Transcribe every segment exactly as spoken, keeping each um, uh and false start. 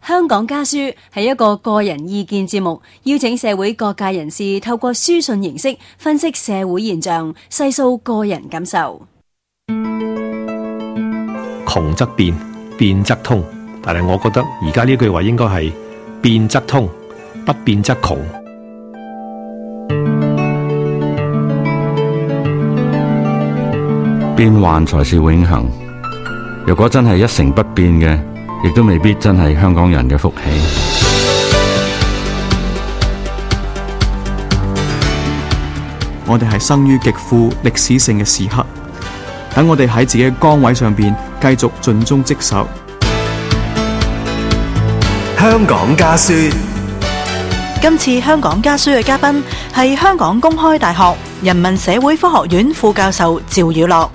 香港家書係一個個人意見節目，邀請社會各界人士透過書信形式分析社會現象，細數個人感受。 窮則變，變則通，但係我覺得而家呢句話應該係變則通，不變則窮。 變幻才是永恆。如果真係一成不變嘅，亦都未必真係香港人嘅福氣。 我哋係生於極富歷史性嘅時刻，等我哋喺自己嘅崗位上邊繼續盡忠職守。 香港家書。 今次香港家書嘅嘉賓係香港公開大學人文社會科學院副教授趙宇樂。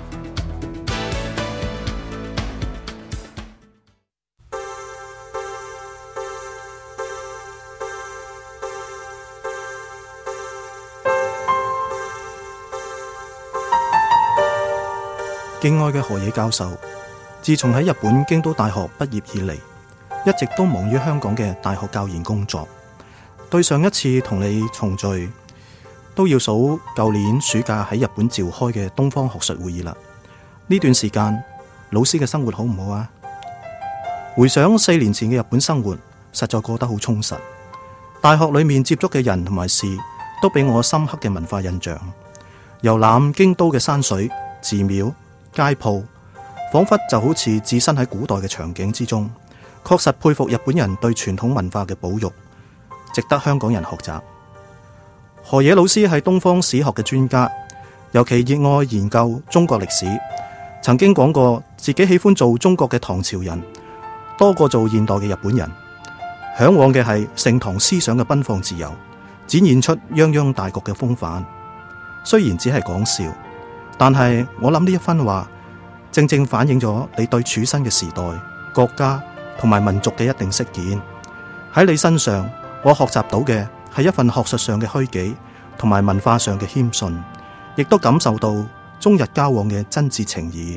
敬愛嘅河野教授，自從喺日本京都大學畢業以嚟，一直都忙於香港嘅大學教研工作。對上一次同你重聚，都要數舊年暑假喺日本召開嘅東方學術會議啦。呢段時間，老師嘅生活好唔好啊？回想四年前嘅日本生活，實在過得好充實。大學裏面接觸嘅人同埋事，都俾我深刻嘅文化印象。遊覽京都嘅山水、寺廟、街鋪，仿佛就好似置身喺古代嘅場景之中，確實佩服日本人對傳統文化嘅保育，值得香港人學習。河野老師係東方史學嘅專家，尤其熱愛研究中國歷史，曾經講過自己喜歡做中國嘅唐朝人，多過做現代嘅日本人，向往嘅係盛唐思想嘅奔放自由，展現出泱泱大國嘅風範。雖然只係講笑，但係我諗呢一番話，正正反映咗你對處身嘅時代、國家同埋民族嘅一定識見。喺你身上，我學習到嘅係一份學術上嘅虛己，同埋文化上嘅謙遜，亦都感受到中日交往嘅真摯情誼。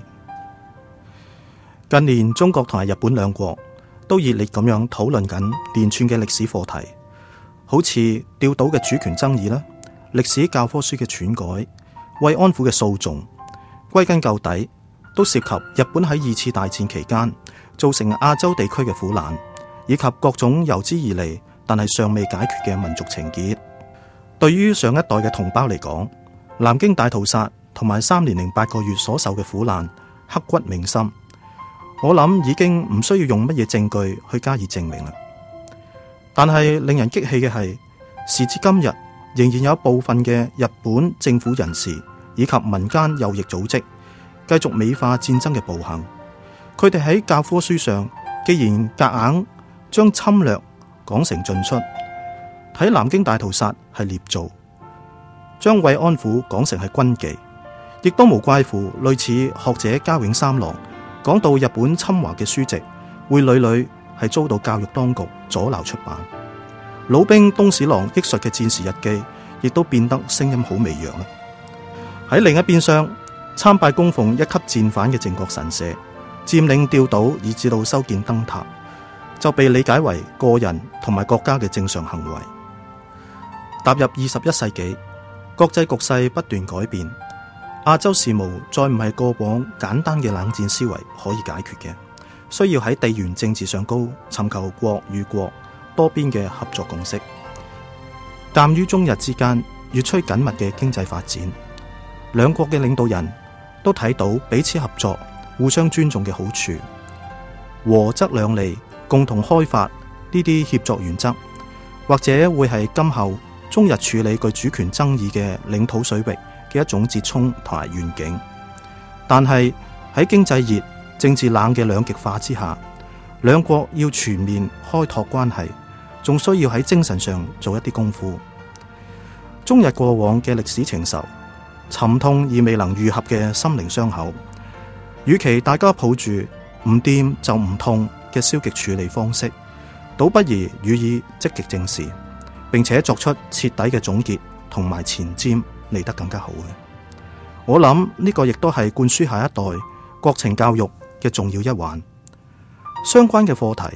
近年中國同埋日本兩國都熱烈咁樣討論緊連串嘅歷史課題，好似釣島嘅主權爭議啦、歷史教科書嘅篡改、慰安婦嘅訴訟，歸根究底都涉及日本喺二次大戰期間造成亞洲地區嘅苦難，以及各種由之而嚟但係尚未解決嘅民族情結。對於上一代嘅同胞嚟講，南京大屠殺同埋三年零八個月所受嘅苦難刻骨銘心，我諗已經唔需要用乜嘢證據去加以證明啦。但係令人激氣嘅係，時至今日仍然有部分嘅日本政府人士以及民間右翼組織繼續美化戰爭嘅暴行。佢哋喺教科書上既然夾硬將侵略講成進出，睇南京大屠殺係捏造，將慰安婦講成係軍紀，亦都無怪乎類似學者加永三郎講到日本侵華嘅書籍會屢屢係遭到教育當局阻撓出版。老兵東史郎憶述嘅戰時日記亦都變得聲音好微弱啦。喺另一邊廂，參拜供奉一級戰犯嘅靖國神社，佔領釣島以至到修建燈塔，就被理解為個人同埋國家嘅正常行為。踏入二十一世紀，國際局勢不斷改變，亞洲事務再唔係過往簡單嘅冷戰思維可以解決嘅，需要喺地緣政治上高尋求國與國多邊嘅合作共識。鑒於中日之間越趨緊密嘅經濟發展，兩國嘅領導人都睇到彼此合作、互相尊重嘅好處，和則兩利，共同開發呢啲協作原則，或者會係今後中日處理具主權爭議嘅領土水域嘅一種折衷同埋願景。但係喺經濟熱、政治冷嘅兩極化之下，兩國要全面開拓關係，仲需要喺精神上做一啲功夫。中日過往嘅歷史情仇，沉痛而未能愈合嘅心靈傷口，與其大家抱住唔掂就唔痛嘅消極處理方式，倒不如予以積極正視，並且作出徹底嘅總結同埋前瞻，嚟得更加好嘅。我諗呢個亦都係灌輸下一代國情教育嘅重要一環。相關嘅課題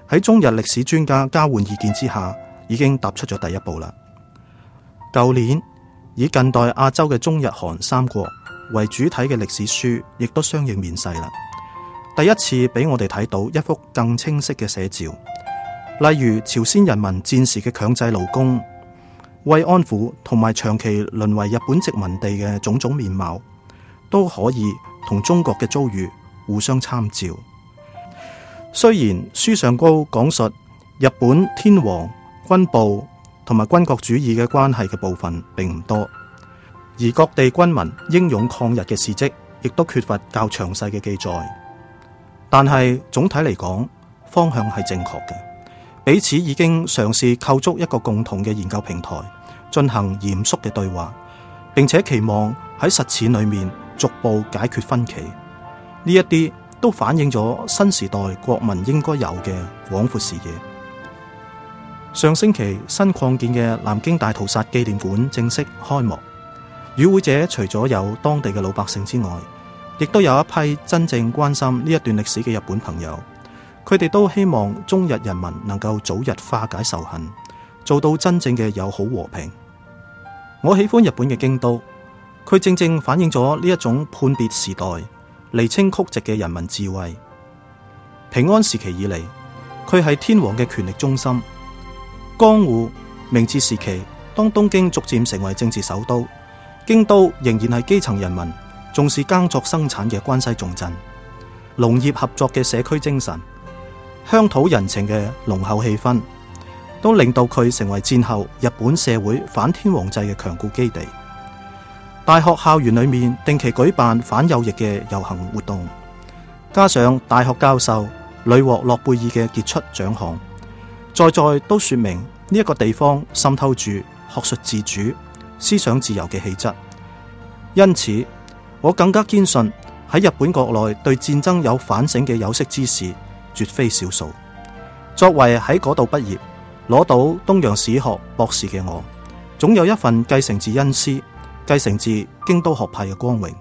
喺中日歷史專家交換意見之下，已經踏出咗第一步啦。舊年以近代亞洲嘅中日韓三國為主體嘅歷史書，亦都相應面世啦。第一次俾我哋睇到一幅更清晰嘅寫照，例如朝鮮人民戰時嘅強制勞工、慰安婦同埋長期淪為日本殖民地嘅種種面貌，都可以同中國嘅遭遇互相參照。雖然書上高講述日本天皇、軍部同埋軍國主義嘅關係嘅部分並唔多，而各地軍民英勇抗日嘅事蹟亦都缺乏較詳細嘅記載。但係總體嚟講，方向係正確嘅，彼此已經嘗試構築一個共同嘅研究平台，進行嚴肅嘅對話，並且期望喺實踐裏面逐步解決分歧。呢一啲都反映咗新時代國民應該有嘅廣闊視野。上星期新擴建嘅南京大屠殺紀念館正式開幕，與會者除咗有當地嘅老百姓之外，亦都有一批真正關心呢一段歷史嘅日本朋友。佢哋都希望中日人民能夠早日化解仇恨，做到真正嘅友好和平。我喜歡日本嘅京都，佢正正反映咗呢一種判別時代、釐清曲直嘅人民智慧。平安時期以嚟，佢係天皇嘅權力中心。江戶、明治時期，當東京逐漸成為政治首都，京都仍然係基層人民重視耕作生產嘅關西重鎮，農業合作嘅社區精神，鄉土人情嘅濃厚氣氛，都令到佢成為戰後日本社會反天皇制嘅強固基地。大學校園裏面定期舉辦反右翼嘅遊行活動，加上大學教授屢獲諾貝爾嘅傑出獎項，在在都說明呢一個地方滲透住學術自主、思想自由嘅氣質。因此，我更加堅信喺日本國內對戰爭有反省嘅有識之士絕非少數。作為喺嗰度畢業攞到東洋史學博士嘅我，總有一份繼承自恩師、繼承自京都學派嘅光榮。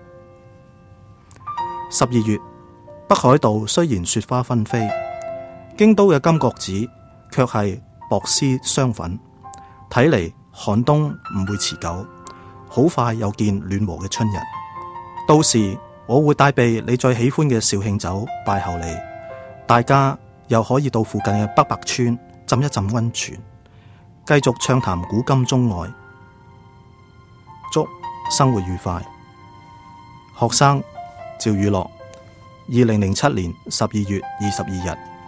十二月，北海道雖然雪花紛飛，京都嘅金閣寺卻係薄絲霜粉，睇嚟寒冬唔會持久，好快又見暖和嘅春日。到時我會帶備你最喜歡嘅紹興酒拜候你，大家又可以到附近嘅北白川浸一浸溫泉，繼續暢談古今中外。祝生活愉快。學生趙宇樂，二零零七年十二月二十二日。